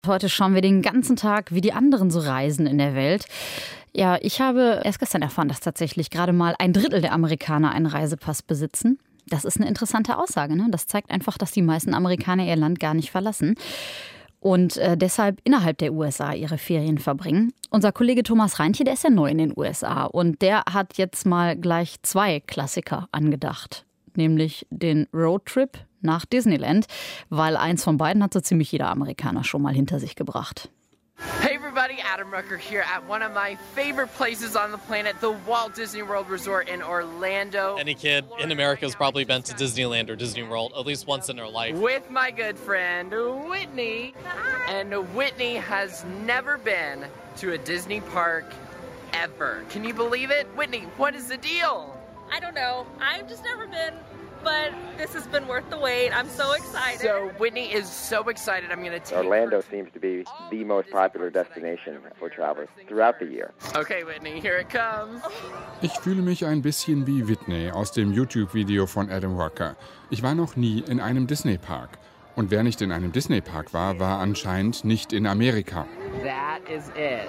Heute schauen wir den ganzen Tag, wie die anderen so reisen in der Welt. Ja, ich habe erst gestern erfahren, dass tatsächlich gerade mal 1/3 der Amerikaner einen Reisepass besitzen. Das ist eine interessante Aussage, ne? Das zeigt einfach, dass die meisten Amerikaner ihr Land gar nicht verlassen und deshalb innerhalb der USA ihre Ferien verbringen. Unser Kollege Thomas Reintje, der ist ja neu in den USA und der hat jetzt mal gleich 2 Klassiker angedacht, nämlich den Roadtrip nach Disneyland, weil eins von beiden hat so ziemlich jeder Amerikaner schon mal hinter sich gebracht. Hey everybody, Adam Rucker here at one of my favorite places on the planet, the Walt Disney World Resort in Orlando. Any kid in America has probably been to Disneyland or Disney World at least once in their life. With my good friend Whitney. And Whitney has never been to a Disney park ever. Can you believe it? Whitney, what is the deal? I don't know. I've just never been, but this has been worth the wait. I'm so excited. So Whitney is so excited. I'm going to take Orlando seems to be the most popular destination for travelers throughout the year. Okay, Whitney, here it comes. Ich fühle mich ein bisschen wie Whitney aus dem YouTube-Video von Adam Rucker. Ich war noch nie in einem Disney-Park. Und wer nicht in einem Disney-Park war, war anscheinend nicht in Amerika. That is it.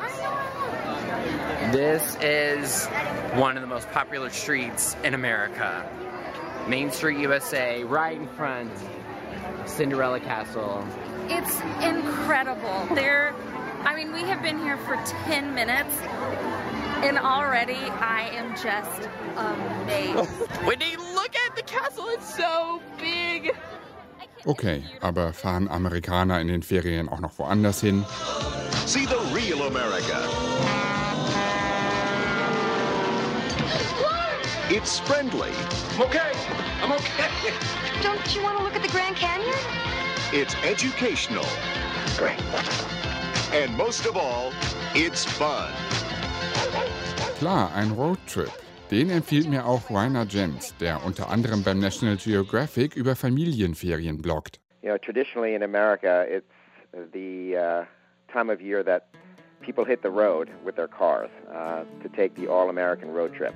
This is one of the most popular streets in America. Main Street, USA, right in front, Cinderella Castle. It's incredible. We have been here for 10 minutes, and already I am just amazed. Whitney, look at the castle. It's so big. Okay, aber fahren Amerikaner in den Ferien auch noch woanders hin? See the real America. It's friendly. I'm okay. Don't you want to look at the Grand Canyon? It's educational. Great. And most of all, it's fun. Klar, ein Roadtrip. Den empfiehlt mir auch Rainer Jens, der unter anderem beim National Geographic über Familienferien bloggt. Traditionally in America, it's the time of year that people hit the road with their cars to take the all-American road trip.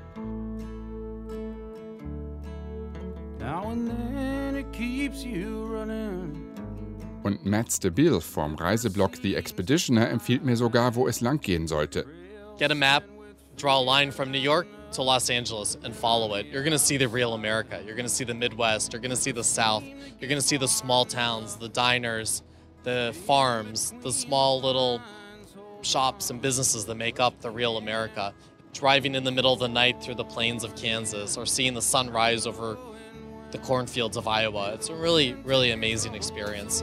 Now and then it keeps you running. Und Matt Stabile vom Reiseblog The Expeditioner empfiehlt mir sogar, wo es langgehen sollte. Get a map, draw a line from New York to Los Angeles and follow it. You're going to see the real America. You're going to see the Midwest. You're going to see the South. You're going to see the small towns, the diners, the farms, the small little shops and businesses that make up the real America. Driving in the middle of the night through the plains of Kansas or seeing the sun rise over the cornfields of Iowa. It's a really, really amazing experience.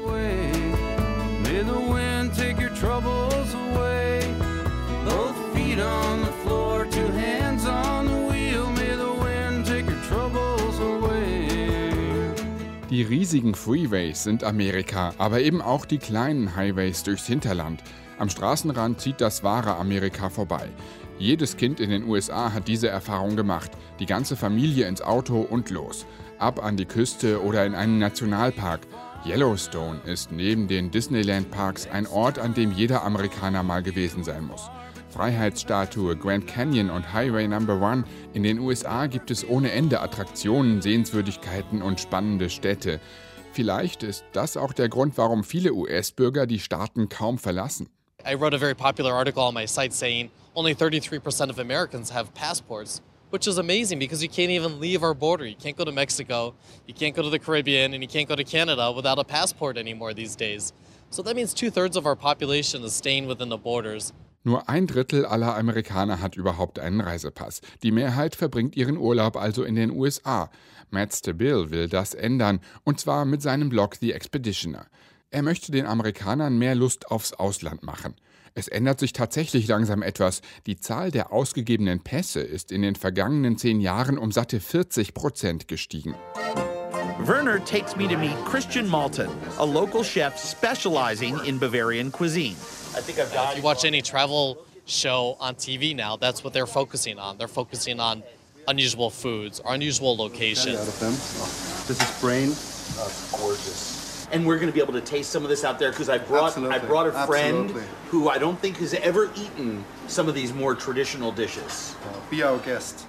May the wind take your troubles away. Both feet on the floor, 2 hands on the wheel. May the wind take your troubles away. Die riesigen Freeways sind Amerika, aber eben auch die kleinen Highways durchs Hinterland. Am Straßenrand zieht das wahre Amerika vorbei. Jedes Kind in den USA hat diese Erfahrung gemacht. Die ganze Familie ins Auto und los. Ab an die Küste oder in einen Nationalpark. Yellowstone ist neben den Disneyland-Parks ein Ort, an dem jeder Amerikaner mal gewesen sein muss. Freiheitsstatue, Grand Canyon und Highway No. 1. In den USA gibt es ohne Ende Attraktionen, Sehenswürdigkeiten und spannende Städte. Vielleicht ist das auch der Grund, warum viele US-Bürger die Staaten kaum verlassen. I wrote a very popular article on my site saying only 33% of Americans have passports, which is amazing because you can't even leave our border. You can't go to Mexico, you can't go to the Caribbean, and you can't go to Canada without a passport anymore these days. So that means 2/3 of our population is staying within the borders. Nur 1/3 aller Amerikaner hat überhaupt einen Reisepass. Die Mehrheit verbringt ihren Urlaub also in den USA. Matt Stabile will das ändern, und zwar mit seinem Blog The Expeditioner. Er möchte den Amerikanern mehr Lust aufs Ausland machen. Es ändert sich tatsächlich langsam etwas. Die Zahl der ausgegebenen Pässe ist in den vergangenen 10 Jahren um satte 40% gestiegen. Werner takes me to meet Christian Malton, a local chef specializing in Bavarian cuisine. If you watch any travel show on TV now, that's what they're focusing on. They're focusing on unusual foods or unusual locations. This is brain. Gorgeous. And we're going to be able to taste some of this out there because I brought a friend who I don't think has ever eaten some of these more traditional dishes. Be our guest.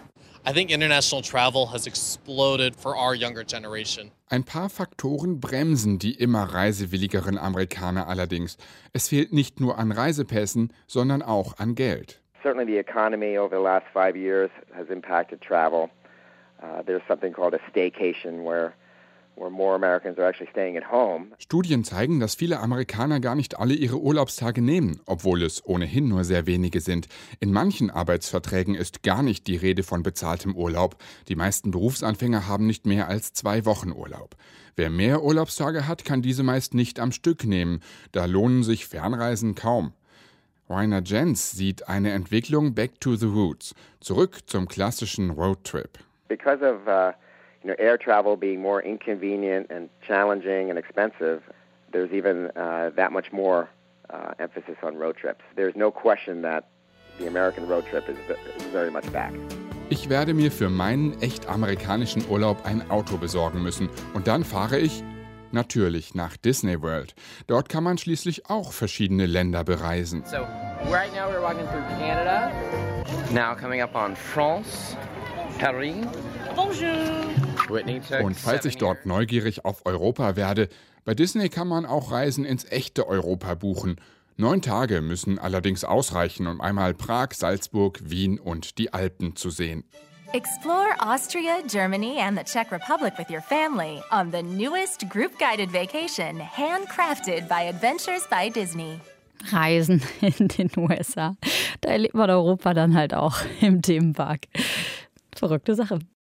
I think international travel has exploded for our younger generation. Ein paar Faktoren bremsen die immer reisewilligeren Amerikaner allerdings. Es fehlt nicht nur an Reisepässen, sondern auch an Geld. Certainly the economy over the last 5 years has impacted travel. There's something called a staycation where more Americans are actually staying at home. Studien zeigen, dass viele Amerikaner gar nicht alle ihre Urlaubstage nehmen, obwohl es ohnehin nur sehr wenige sind. In manchen Arbeitsverträgen ist gar nicht die Rede von bezahltem Urlaub. Die meisten Berufsanfänger haben nicht mehr als 2 Wochen Urlaub. Wer mehr Urlaubstage hat, kann diese meist nicht am Stück nehmen. Da lohnen sich Fernreisen kaum. Rainer Jens sieht eine Entwicklung back to the roots, zurück zum klassischen Roadtrip. Because of air travel being more inconvenient and challenging and expensive, there's even that much more emphasis on road trips. There's no question that the American road trip is very much back. Ich werde mir für meinen echt amerikanischen Urlaub ein Auto besorgen müssen. Und dann fahre ich natürlich nach Disney World. Dort kann man schließlich auch verschiedene Länder bereisen. So, right now we're walking through Canada. Now coming up on France, Paris. Bonjour. Und falls ich dort neugierig auf Europa werde, bei Disney kann man auch Reisen ins echte Europa buchen. 9 Tage müssen allerdings ausreichen, um einmal Prag, Salzburg, Wien und die Alpen zu sehen. Explore Austria, Germany, and the Czech Republic with your family on the newest group-guided vacation, handcrafted by Adventures by Disney. Reisen in den USA. Da erlebt man Europa dann halt auch im Themenpark. Verrückte Sache.